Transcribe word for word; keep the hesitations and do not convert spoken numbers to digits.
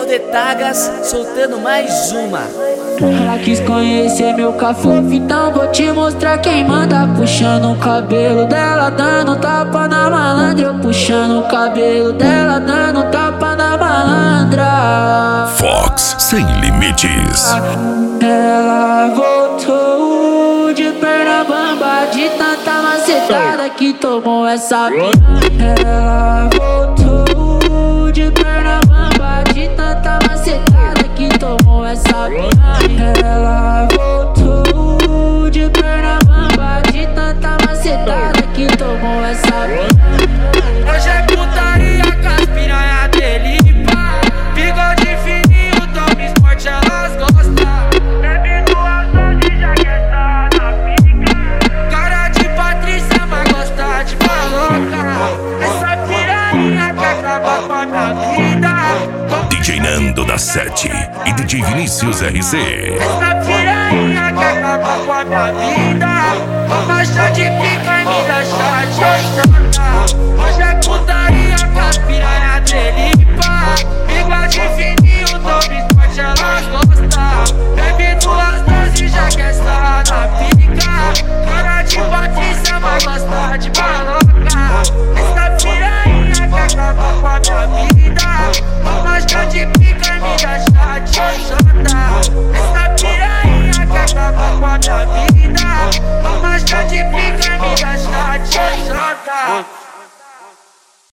Léo de Tagas soltando mais uma. Ela quis conhecer meu cafofo, então vou te mostrar quem manda. Puxando o cabelo dela, dando tapa na malandra. Eu puxando o cabelo dela, dando tapa na malandra. Fox Sem Limites. Ela voltou de perna bamba, de tanta macetada que tomou essa mina. Ela voltou de perna bamba, de tanta macetada que tomou essa mina. Ela voltou de perna bamba, de tanta macetada que tomou essa mina. Hoje é putaria com as piranha dele, pá. Bigode fininho, tome esporte, elas gostam. Bebe no açude, já que tá na pica. Cara de Patrícia, mas gosta de maloca. Essa piranha quer acabar com a minha vida. D J Nando da Sete e D J Vinícius R C. Essa piranha quer acabar com a minha vida. Acha de pica e me deixa de